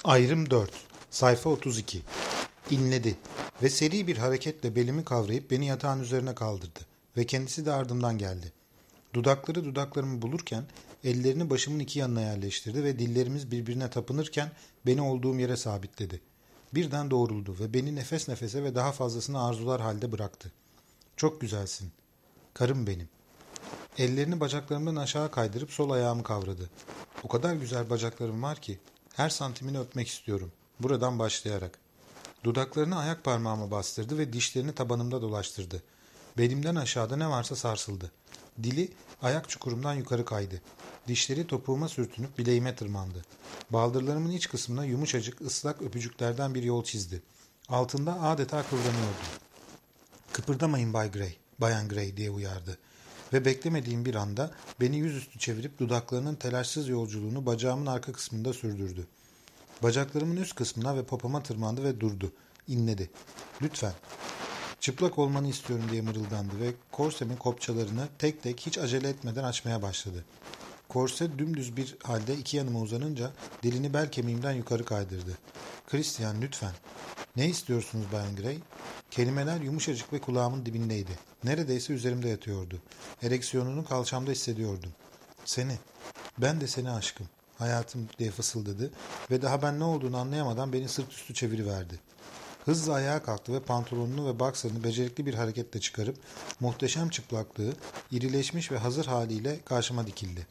Ayrım 4. Sayfa 32. İnledi ve seri bir hareketle belimi kavrayıp beni yatağın üzerine kaldırdı ve kendisi de ardımdan geldi. Dudakları dudaklarımı bulurken ellerini başımın iki yanına yerleştirdi ve dillerimiz birbirine tapınırken beni olduğum yere sabitledi. Birden doğruldu ve beni nefes nefese ve daha fazlasını arzular halde bıraktı. Çok güzelsin. Karım benim. Ellerini bacaklarımdan aşağı kaydırıp sol ayağımı kavradı. O kadar güzel bacaklarım var ki her santimini öpmek istiyorum. Buradan başlayarak. Dudaklarını ayak parmağıma bastırdı ve dişlerini tabanımda dolaştırdı. Belimden aşağıda ne varsa sarsıldı. Dili ayak çukurumdan yukarı kaydı. Dişleri topuğuma sürtünüp bileğime tırmandı. Baldırlarımın iç kısmına yumuşacık ıslak öpücüklerden bir yol çizdi. Altında adeta kıvranıyordu. "Kıpırdamayın Bay Gray, Bayan Gray" diye uyardı. Ve beklemediğim bir anda beni yüzüstü çevirip dudaklarının telaşsız yolculuğunu bacağımın arka kısmında sürdürdü. Bacaklarımın üst kısmına ve popoma tırmandı ve durdu. İnledi. "Lütfen." "Çıplak olmanı istiyorum" diye mırıldandı ve korsemin kopçalarını tek tek hiç acele etmeden açmaya başladı. Korse dümdüz bir halde iki yanıma uzanınca dilini bel kemiğimden yukarı kaydırdı. "Christian, lütfen." "Ne istiyorsunuz Bayan Gray?" Kelimeler yumuşacık ve kulağımın dibindeydi. Neredeyse üzerimde yatıyordu. Ereksiyonunu kalçamda hissediyordum. "Seni, ben de seni aşkım, hayatım" diye fısıldadı ve daha ben ne olduğunu anlayamadan beni sırt üstü çeviriverdi. Hızla ayağa kalktı ve pantolonunu ve boxer'ını becerikli bir hareketle çıkarıp muhteşem çıplaklığı, irileşmiş ve hazır haliyle karşıma dikildi.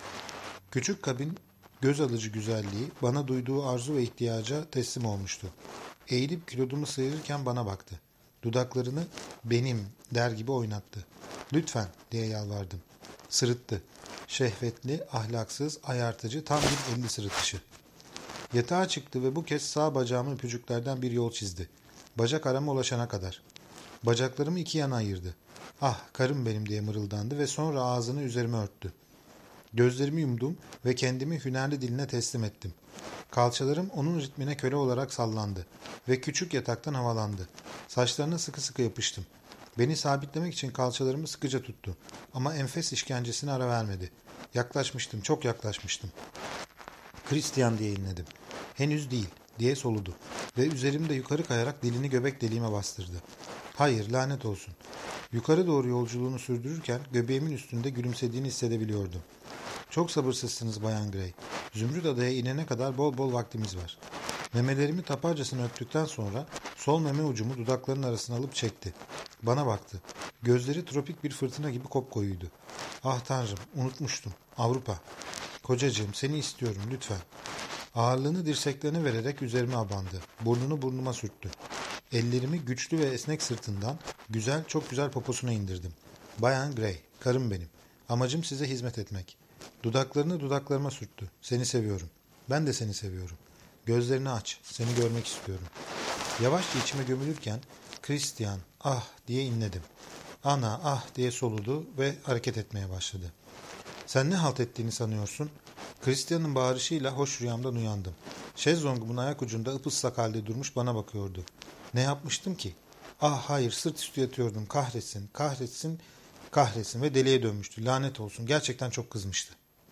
Küçük kabin göz alıcı güzelliği bana duyduğu arzu ve ihtiyaca teslim olmuştu. Eğilip kilodumu sıyırırken bana baktı. Dudaklarını "benim" der gibi oynattı. "Lütfen" diye yalvardım. Sırıttı. Şehvetli, ahlaksız, ayartıcı tam bir 50 sırıtışı. Yatağa çıktı ve bu kez sağ bacağımın öpücüklerden bir yol çizdi. Bacak arama ulaşana kadar. Bacaklarımı iki yana ayırdı. "Ah, karım benim" diye mırıldandı ve sonra ağzını üzerime örttü. Gözlerimi yumdum ve kendimi hünerli diline teslim ettim. Kalçalarım onun ritmine köle olarak sallandı ve küçük yataktan havalandı. Saçlarına sıkı sıkı yapıştım. Beni sabitlemek için kalçalarımı sıkıca tuttu ama enfes işkencesine ara vermedi. Yaklaşmıştım, çok yaklaşmıştım. "Christian" diye inledim. "Henüz değil" diye soludu ve üzerimde yukarı kayarak dilini göbek deliğime bastırdı. "Hayır, lanet olsun." Yukarı doğru yolculuğunu sürdürürken göbeğimin üstünde gülümsediğini hissedebiliyordum. "Çok sabırsızsınız Bayan Gray. Zümrüt Adaya inene kadar bol bol vaktimiz var." Memelerimi taparcasına öptükten sonra sol meme ucumu dudaklarının arasına alıp çekti. Bana baktı. Gözleri tropik bir fırtına gibi kopkoyuydu. "Ah Tanrım, unutmuştum. Avrupa. Kocacığım, seni istiyorum lütfen." Ağırlığını dirseklerine vererek üzerime abandı. Burnunu burnuma sürttü. Ellerimi güçlü ve esnek sırtından güzel, çok güzel poposuna indirdim. "Bayan Gray, karım benim. Amacım size hizmet etmek." Dudaklarını dudaklarıma sürttü. "Seni seviyorum. Ben de seni seviyorum. Gözlerini aç. Seni görmek istiyorum." Yavaşça içime gömülürken "Christian, ah" diye inledim. "Ana, ah" diye soludu ve hareket etmeye başladı. "Sen ne halt ettiğini sanıyorsun?" Christian'ın bağırışıyla hoş rüyamdan uyandım. Şezlongumun ayak ucunda ıpıslak halde durmuş bana bakıyordu. Ne yapmıştım ki? "Ah hayır, sırt üstü yatıyordum. Kahretsin, kahretsin, kahretsin" ve deliye dönmüştü. Lanet olsun, gerçekten çok kızmıştı.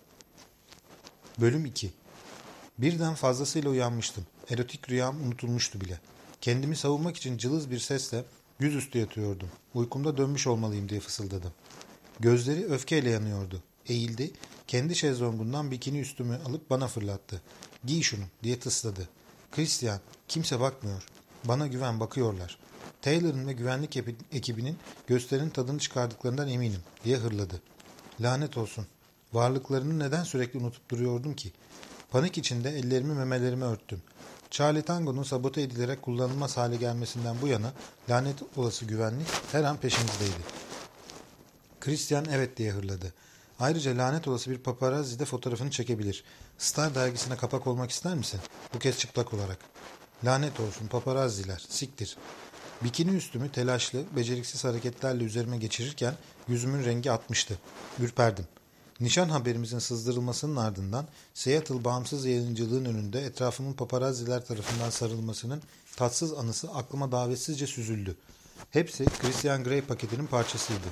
Bölüm 2. Birden fazlasıyla uyanmıştım. Erotik rüyam unutulmuştu bile. Kendimi savunmak için cılız bir sesle yüzüstü yatıyordum. Uykumda dönmüş olmalıyım diye fısıldadım. Gözleri öfkeyle yanıyordu. Eğildi, kendi şezlongundan bikini üstümü alıp bana fırlattı. "Giy şunu" diye tısladı. "Christian, kimse bakmıyor. Bana güven, bakıyorlar. Taylor'ın ve güvenlik ekibinin gösterinin tadını çıkardıklarından eminim" diye hırladı. Lanet olsun. Varlıklarını neden sürekli unutup duruyordum ki? Panik içinde ellerimi memelerime örttüm. Charlie Tango'nun sabote edilerek kullanılmaz hale gelmesinden bu yana lanet olası güvenlik her an peşimizdeydi. Christian "evet" diye hırladı. "Ayrıca lanet olası bir paparazzi de fotoğrafını çekebilir. Star dergisine kapak olmak ister misin? Bu kez çıplak olarak." "Lanet olsun paparazziler, siktir." Bikini üstümü telaşlı, beceriksiz hareketlerle üzerime geçirirken yüzümün rengi atmıştı. Ürperdim. Nişan haberimizin sızdırılmasının ardından Seattle bağımsız yayıncılığın önünde etrafımın paparazziler tarafından sarılmasının tatsız anısı aklıma davetsizce süzüldü. Hepsi Christian Grey paketinin parçasıydı.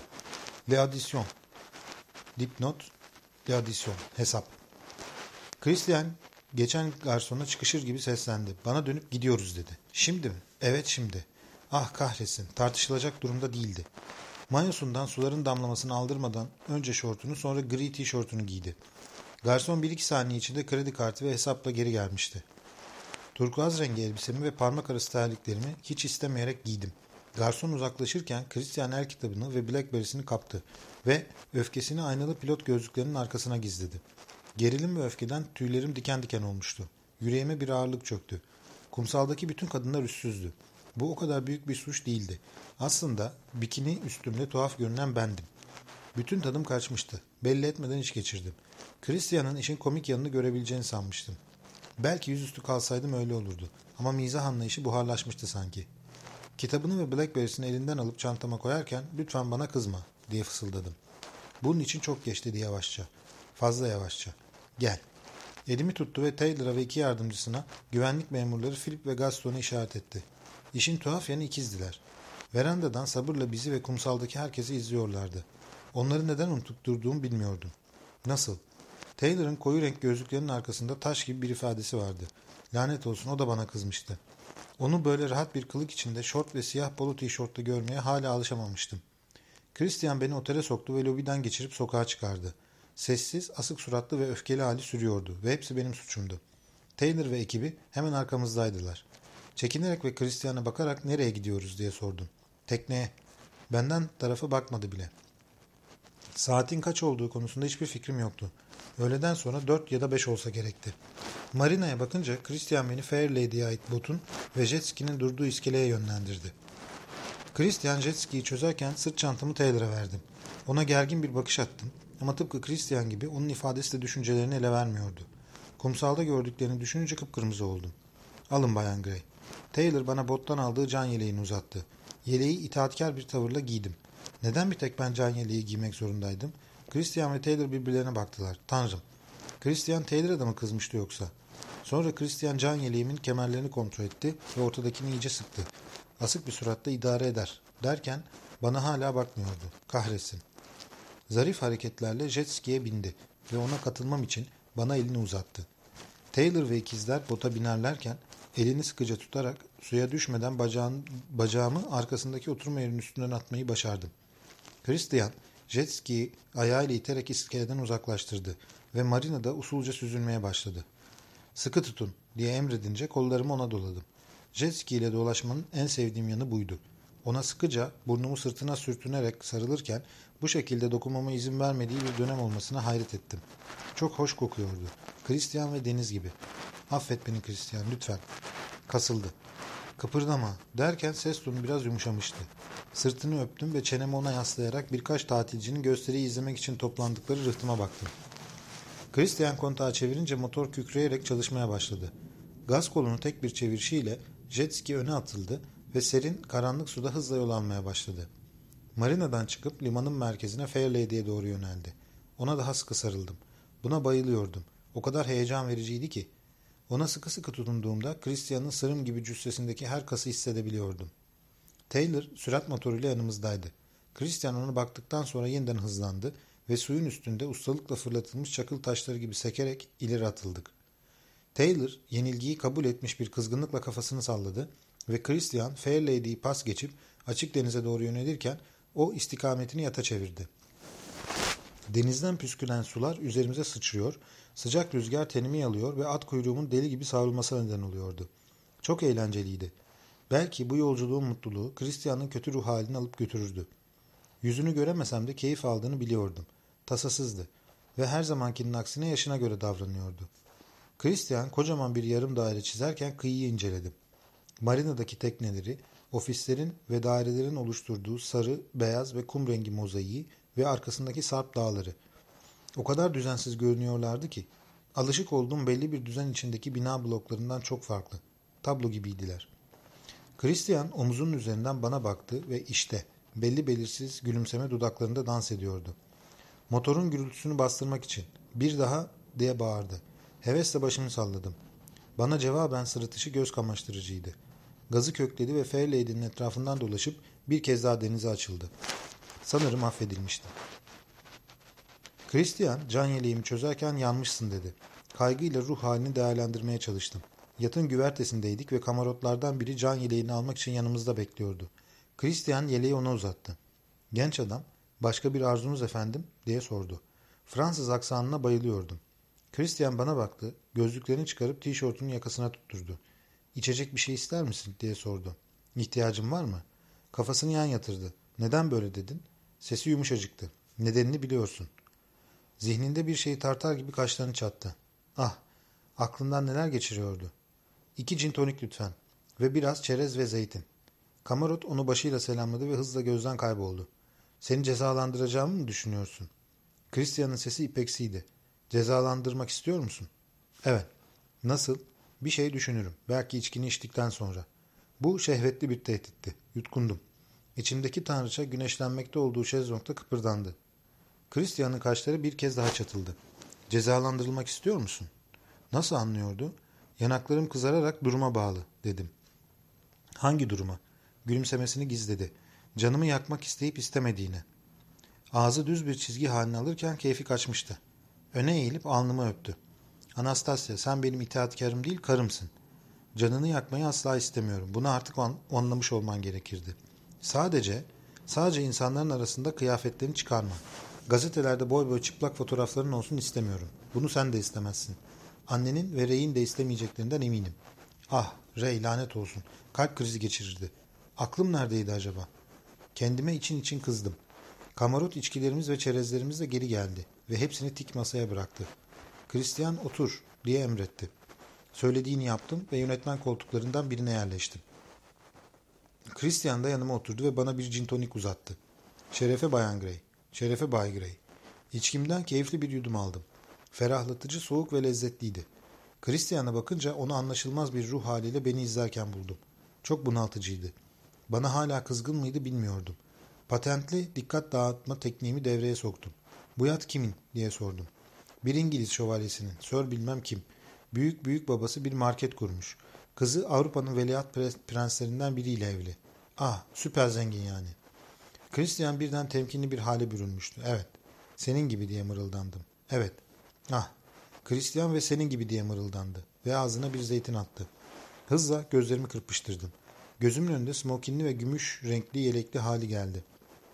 L'addition. Dipnot. L'addition. Hesap. Christian geçen garsona çıkışır gibi seslendi. Bana dönüp gidiyoruz dedi. Şimdi mi? Evet şimdi. Ah kahretsin, tartışılacak durumda değildi. Mayosundan suların damlamasını aldırmadan önce şortunu sonra gri tişörtünü giydi. Garson 1-2 saniye içinde kredi kartı ve hesapla geri gelmişti. Turkuaz rengi elbisemi ve parmak arası terliklerimi hiç istemeyerek giydim. Garson uzaklaşırken Christian el kitabını ve Blackberry'sini kaptı ve öfkesini aynalı pilot gözlüklerinin arkasına gizledi. Gerilim ve öfkeden tüylerim diken diken olmuştu. Yüreğime bir ağırlık çöktü. Kumsaldaki bütün kadınlar üstsüzdü. Bu o kadar büyük bir suç değildi. Aslında bikini üstümde tuhaf görünen bendim. Bütün tadım kaçmıştı. Belli etmeden iş geçirdim. Christian'ın işin komik yanını görebileceğini sanmıştım. Belki yüzüstü kalsaydım öyle olurdu. Ama mizah anlayışı buharlaşmıştı sanki. Kitabını ve Blackberry'sini elinden alıp çantama koyarken lütfen bana kızma diye fısıldadım. Bunun için çok geç dedi yavaşça. Fazla yavaşça. Gel. Elimi tuttu ve Taylor'a ve 2 yardımcısına güvenlik memurları Philip ve Gaston'u işaret etti. İşin tuhaf yanı ikizdiler. Verandadan sabırla bizi ve kumsaldaki herkesi izliyorlardı. Onları neden unutup durduğumu bilmiyordum. Nasıl? Taylor'ın koyu renk gözlüklerinin arkasında taş gibi bir ifadesi vardı. Lanet olsun o da bana kızmıştı. Onu böyle rahat bir kılık içinde şort ve siyah polo tişörtle görmeye hala alışamamıştım. Christian beni otele soktu ve lobiden geçirip sokağa çıkardı. Sessiz, asık suratlı ve öfkeli hali sürüyordu ve hepsi benim suçumdu. Taylor ve ekibi hemen arkamızdaydılar. Çekinerek ve Christian'a bakarak nereye gidiyoruz diye sordum. Tekneye. Benden tarafa bakmadı bile. Saatin kaç olduğu konusunda hiçbir fikrim yoktu. Öğleden sonra 4 ya da 5 olsa gerekti. Marina'ya bakınca Christian beni Fairlady'ye ait botun ve jet ski'nin durduğu iskeleye yönlendirdi. Christian jet ski'yi çözerken sırt çantamı Taylor'a verdim. Ona gergin bir bakış attım ama tıpkı Christian gibi onun ifadesi de düşüncelerini ele vermiyordu. Kumsalda gördüklerini düşününce kıpkırmızı oldum. Alın Bayan Gray. Taylor bana bottan aldığı can yeleğini uzattı. Yeleği itaatkar bir tavırla giydim. Neden bir tek ben can yeleği giymek zorundaydım? Christian ve Taylor birbirlerine baktılar. Tanrım. Christian Taylor'a da mı kızmıştı yoksa? Sonra Christian can yeleğimin kemerlerini kontrol etti ve ortadakini iyice sıktı. Asık bir suratla idare eder derken bana hala bakmıyordu. Kahretsin. Zarif hareketlerle jet ski'ye bindi ve ona katılmam için bana elini uzattı. Taylor ve ikizler bota binerlerken elini sıkıca tutarak suya düşmeden bacağımı arkasındaki oturma yerinin üstünden atmayı başardım. Christian jet ski'yi ayağıyla iterek iskeleden uzaklaştırdı ve marinada usulca süzülmeye başladı. Sıkı tutun diye emredince kollarımı ona doladım. Jet ski ile dolaşmanın en sevdiğim yanı buydu. Ona sıkıca burnumu sırtına sürtünerek sarılırken bu şekilde dokunmama izin vermediği bir dönem olmasına hayret ettim. Çok hoş kokuyordu. Christian ve deniz gibi. Affet beni Christian lütfen. Kasıldı. Kıpırdama derken ses tonu biraz yumuşamıştı. Sırtını öptüm ve çenemi ona yaslayarak birkaç tatilcinin gösteriyi izlemek için toplandıkları rıhtıma baktım. Christian kontağı çevirince motor kükreyerek çalışmaya başladı. Gaz kolunu tek bir çevirişiyle jet ski öne atıldı ve serin, karanlık suda hızla yol almaya başladı. Marinadan çıkıp limanın merkezine Fairlady'ye doğru yöneldi. Ona daha sıkı sarıldım. Buna bayılıyordum. O kadar heyecan vericiydi ki. Ona sıkı sıkı tutunduğumda Christian'ın sırım gibi cüssesindeki her kası hissedebiliyordum. Taylor sürat motoruyla yanımızdaydı. Christian ona baktıktan sonra yeniden hızlandı ve suyun üstünde ustalıkla fırlatılmış çakıl taşları gibi sekerek ileri atıldık. Taylor yenilgiyi kabul etmiş bir kızgınlıkla kafasını salladı ve Christian Fairlady'yi pas geçip açık denize doğru yönelirken o istikametini yata çevirdi. Denizden püskülen sular üzerimize sıçrıyor, sıcak rüzgar tenimi yalıyor ve at kuyruğumun deli gibi savrulmasına neden oluyordu. Çok eğlenceliydi. Belki bu yolculuğun mutluluğu Christian'ın kötü ruh halini alıp götürürdü. Yüzünü göremesem de keyif aldığını biliyordum. Tasasızdı ve her zamankinin aksine yaşına göre davranıyordu. Christian kocaman bir yarım daire çizerken kıyıyı inceledim. Marinadaki tekneleri, ofislerin ve dairelerin oluşturduğu sarı, beyaz ve kum rengi mozaiği ve arkasındaki sarp dağları. O kadar düzensiz görünüyorlardı ki, alışık olduğum belli bir düzen içindeki bina bloklarından çok farklı. Tablo gibiydiler. Christian omuzunun üzerinden bana baktı ve işte belli belirsiz gülümseme dudaklarında dans ediyordu. Motorun gürültüsünü bastırmak için bir daha diye bağırdı. Hevesle başımı salladım. Bana cevaben sırıtışı göz kamaştırıcıydı. Gazı kökledi ve Fairlady'nin etrafından dolaşıp bir kez daha denize açıldı. Sanırım affedilmişti. Christian can yeleğimi çözerken yanmışsın dedi. Kaygıyla ruh halini değerlendirmeye çalıştım. Yatın güvertesindeydik ve kamarotlardan biri can yeleğini almak için yanımızda bekliyordu. Christian yeleği ona uzattı. Genç adam, "Başka bir arzunuz efendim?" diye sordu. Fransız aksanına bayılıyordum. Christian bana baktı, gözlüklerini çıkarıp tişörtünün yakasına tutturdu. "İçecek bir şey ister misin?" diye sordu. "İhtiyacın var mı?" Kafasını yan yatırdı. "Neden böyle dedin?" Sesi yumuşacıktı. "Nedenini biliyorsun." Zihninde bir şeyi tartar gibi kaşlarını çattı. Ah, aklından neler geçiriyordu. "2 gin tonik lütfen ve biraz çerez ve zeytin." Kamarot onu başıyla selamladı ve hızla gözden kayboldu. "Seni cezalandıracağımı mı düşünüyorsun?" Christian'ın sesi ipeksiydi. "Cezalandırmak istiyor musun?" "Evet." "Nasıl?" "Bir şey düşünürüm. Belki içkini içtikten sonra." Bu şehvetli bir tehditti. Yutkundum. İçimdeki tanrıça güneşlenmekte olduğu şezlongda kıpırdandı. Christian'ın kaşları bir kez daha çatıldı. "Cezalandırılmak istiyor musun?" Nasıl anlıyordu? Yanaklarım kızararak "Duruma bağlı," dedim. "Hangi duruma?" Gülümsemesini gizledi. "Canımı yakmak isteyip istemediğine." Ağzı düz bir çizgi haline alırken keyfi kaçmıştı. Öne eğilip alnımı öptü. "Anastasya, sen benim itaatkarım değil, karımsın. Canını yakmayı asla istemiyorum. Bunu artık anlamış olman gerekirdi. Sadece insanların arasında kıyafetlerini çıkarma. Gazetelerde boy boy çıplak fotoğrafların olsun istemiyorum. Bunu sen de istemezsin. Annenin ve Ray'in de istemeyeceklerinden eminim." Ah, Ray lanet olsun. Kalp krizi geçirirdi. Aklım neredeydi acaba? Kendime için için kızdım. Kamarot içkilerimiz ve çerezlerimiz de geri geldi ve hepsini tik masaya bıraktı. "Christian, otur," diye emretti. Söylediğini yaptım ve yönetmen koltuklarından birine yerleştim. Christian da yanıma oturdu ve bana bir gin tonik uzattı. "Şerefe Bayan Gray, şerefe Bay Gray." İçkimden keyifli bir yudum aldım. Ferahlatıcı, soğuk ve lezzetliydi. Christian'a bakınca onu anlaşılmaz bir ruh haliyle beni izlerken buldum. Çok bunaltıcıydı. Bana hala kızgın mıydı bilmiyordum. Patentli dikkat dağıtma tekniğimi devreye soktum. "Bu yat kimin?" diye sordum. "Bir İngiliz şövalyesinin, Sir bilmem kim. Büyük büyük babası bir market kurmuş. Kızı Avrupa'nın veliaht prenslerinden biriyle evli. Ah, süper zengin yani." Christian birden temkinli bir hale bürünmüştü. "Evet, senin gibi," diye mırıldandım. "Evet, ah." Christian ve "senin gibi," diye mırıldandı ve ağzına bir zeytin attı. Hızla gözlerimi kırpıştırdım. Gözümün önünde smokinli ve gümüş renkli yelekli hali geldi.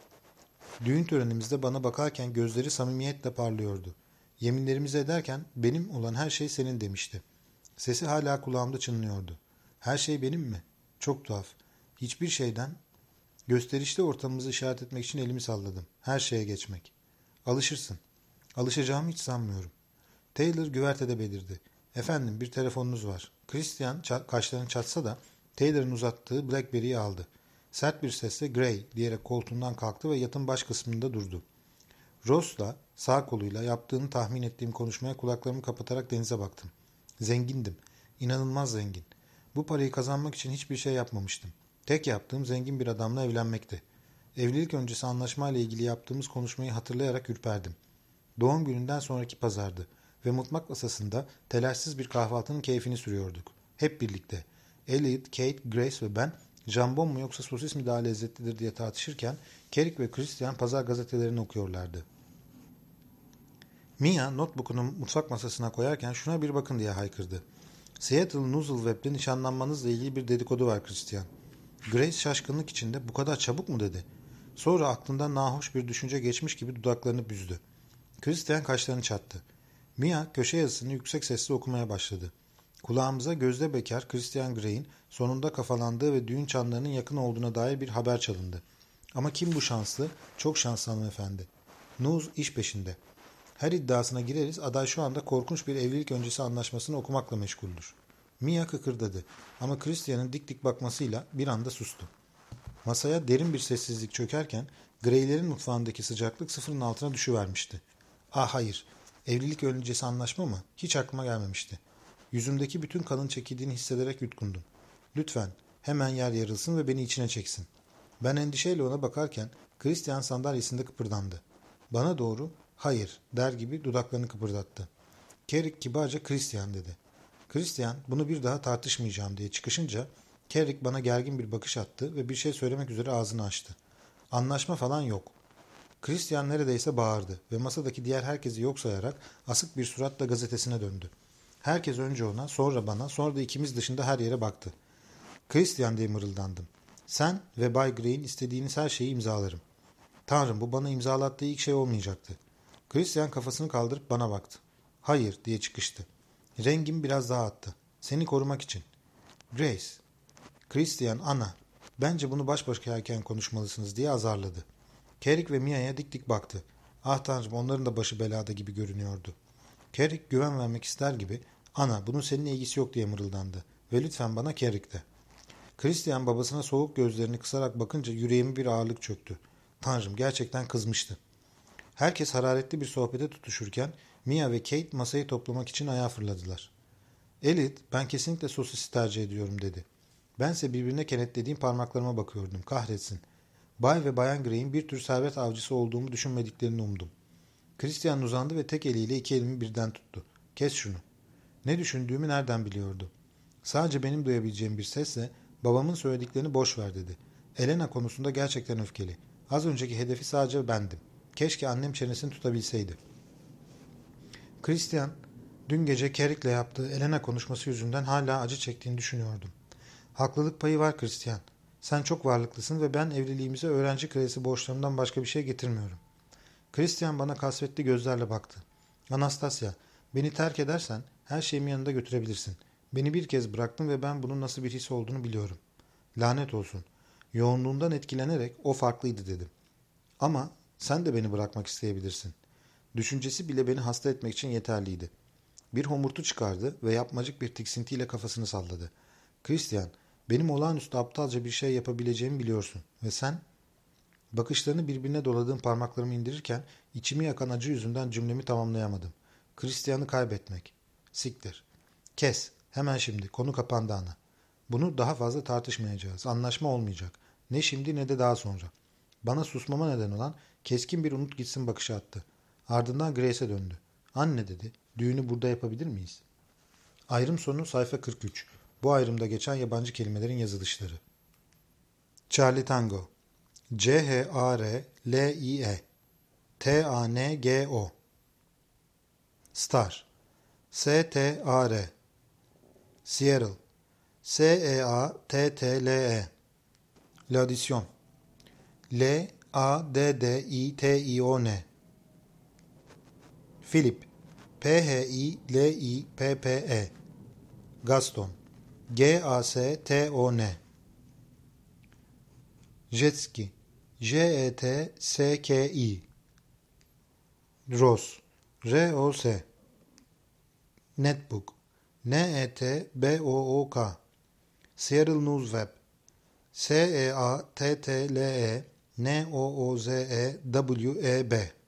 Düğün törenimizde bana bakarken gözleri samimiyetle parlıyordu. Yeminlerimizi ederken "benim olan her şey senin," demişti. Sesi hala kulağımda çınlıyordu. "Her şey benim mi?" Çok tuhaf. Hiçbir şeyden, gösterişli ortamımızı işaret etmek için elimi salladım. "Her şeye geçmek." "Alışırsın." "Alışacağımı hiç sanmıyorum." Taylor güvertede belirdi. "Efendim, bir telefonunuz var." Christian kaşlarını çatsa da Taylor'ın uzattığı Blackberry'yi aldı. Sert bir sesle "Gray" diyerek koltuğundan kalktı ve yatın baş kısmında durdu. Ross'la sağ koluyla yaptığını tahmin ettiğim konuşmaya kulaklarımı kapatarak denize baktım. Zengindim. İnanılmaz zengin. Bu parayı kazanmak için hiçbir şey yapmamıştım. Tek yaptığım zengin bir adamla evlenmekti. Evlilik öncesi anlaşmayla ilgili yaptığımız konuşmayı hatırlayarak ürperdim. Doğum gününden sonraki pazardı ve mutfak masasında telaşsız bir kahvaltının keyfini sürüyorduk. Hep birlikte. Elliot, Kate, Grace ve ben jambon mu yoksa sosis mi daha lezzetlidir diye tartışırken Carrick ve Christian pazar gazetelerini okuyorlardı. Mia notebook'unu mutfak masasına koyarken "Şuna bir bakın," diye haykırdı. "Seattle Noozle Web'de nişanlanmanızla ilgili bir dedikodu var Christian." Grace şaşkınlık içinde "Bu kadar çabuk mu?" dedi. Sonra aklından nahoş bir düşünce geçmiş gibi dudaklarını büzdü. Christian kaşlarını çattı. Mia köşe yazısını yüksek sesle okumaya başladı. Kulağımıza gözde bekar Christian Gray'in sonunda kafalandığı ve düğün çanlarının yakın olduğuna dair bir haber çalındı. Ama kim bu şanslı? Çok şanslı hanımefendi. Nuz iş peşinde. Her iddiasına gireriz, aday şu anda korkunç bir evlilik öncesi anlaşmasını okumakla meşguldür. Mia kıkırdadı ama Christian'ın dik dik bakmasıyla bir anda sustu. Masaya derin bir sessizlik çökerken Grey'lerin mutfağındaki sıcaklık sıfırın altına düşüvermişti. "Ah hayır, evlilik öncesi anlaşma mı? Hiç aklıma gelmemişti." Yüzümdeki bütün kanın çekildiğini hissederek yutkundum. "Lütfen hemen yer yarılsın ve beni içine çeksin." Ben endişeyle ona bakarken Christian sandalyesinde kıpırdandı. Bana doğru "hayır" der gibi dudaklarını kıpırdattı. Carrick kibarca "Christian," dedi. Christian bunu bir daha tartışmayacağım diye çıkışınca Carrick bana gergin bir bakış attı ve bir şey söylemek üzere ağzını açtı. "Anlaşma falan yok." Christian neredeyse bağırdı ve masadaki diğer herkesi yok sayarak asık bir suratla gazetesine döndü. Herkes önce ona, sonra bana, sonra da ikimiz dışında her yere baktı. Christian diye mırıldandım. Sen ve Bay Gray'in istediğiniz her şeyi imzalarım. Tanrım, bu bana imzalattığı ilk şey olmayacaktı. Christian kafasını kaldırıp bana baktı. Hayır diye çıkıştı. Rengim biraz daha attı. Seni korumak için. Grace. Christian, Ana. Bence bunu baş başayken konuşmalısınız diye azarladı. Carrick ve Mia'ya dik dik baktı. Ah Tanrım, onların da başı belada gibi görünüyordu. Carrick güven vermek ister gibi, Ana bunun seninle ilgisi yok diye mırıldandı. Ve lütfen bana Carrick de. Christian babasına soğuk gözlerini kısarak bakınca yüreğime bir ağırlık çöktü. Tanrım, gerçekten kızmıştı. Herkes hararetli bir sohbete tutuşurken Mia ve Kate masayı toplamak için ayağa fırladılar. Elliot, ben kesinlikle sosisi tercih ediyorum dedi. Bense birbirine kenetlediğim parmaklarıma bakıyordum. Kahretsin. Bay ve Bayan Gray'in bir tür servet avcısı olduğumu düşünmediklerini umdum. Christian uzandı ve tek eliyle iki elimi birden tuttu. Kes şunu. Ne düşündüğümü nereden biliyordu? Sadece benim duyabileceğim bir sesle babamın söylediklerini boş ver dedi. Elena konusunda gerçekten öfkeli. Az önceki hedefi sadece bendim. Keşke annem çenesini tutabilseydi. Christian, dün gece Carrick'le yaptığı Elena konuşması yüzünden hala acı çektiğini düşünüyordum. Haklılık payı var Christian. Sen çok varlıklısın ve ben evliliğimize öğrenci kredisi borçlarından başka bir şey getirmiyorum. Christian bana kasvetli gözlerle baktı. Anastasia, beni terk edersen her şeyimi yanında götürebilirsin. Beni bir kez bıraktın ve ben bunun nasıl bir his olduğunu biliyorum. Lanet olsun. Yoğunluğundan etkilenerek o farklıydı dedim. Ama sen de beni bırakmak isteyebilirsin. Düşüncesi bile beni hasta etmek için yeterliydi. Bir homurtu çıkardı ve yapmacık bir tiksintiyle kafasını salladı. Christian, benim olağanüstü aptalca bir şey yapabileceğimi biliyorsun. Ve sen? Bakışlarını birbirine doladığım parmaklarımı indirirken içimi yakan acı yüzünden cümlemi tamamlayamadım. Christian'ı kaybetmek. Siktir. Kes. Hemen şimdi. Konu kapandı ana. Bunu daha fazla tartışmayacağız. Anlaşma olmayacak. Ne şimdi ne de daha sonra. Bana susmama neden olan keskin bir unut gitsin bakışı attı. Ardından Grace'e döndü. Anne dedi. Düğünü burada yapabilir miyiz? Ayrım sonu sayfa 43. Bu ayrımda geçen yabancı kelimelerin yazılışları. Charlie Tango. C-H-A-R-L-I-E T-A-N-G-O Star. S-T-A-R Seattle. S-E-A-T-T-L-E L'Addition. L-A-D-D-I-T-I-O-N Philip. P-H-I-L-I-P-P-E Gaston. G-A-S-T-O-N Jetski. J-E-T-S-K-I Ross. R-O-S Netbook. N-E-T-B-O-O-K Seattle News Web. S-E-A-T-T-L-E N-O-O-Z-E-W-E-B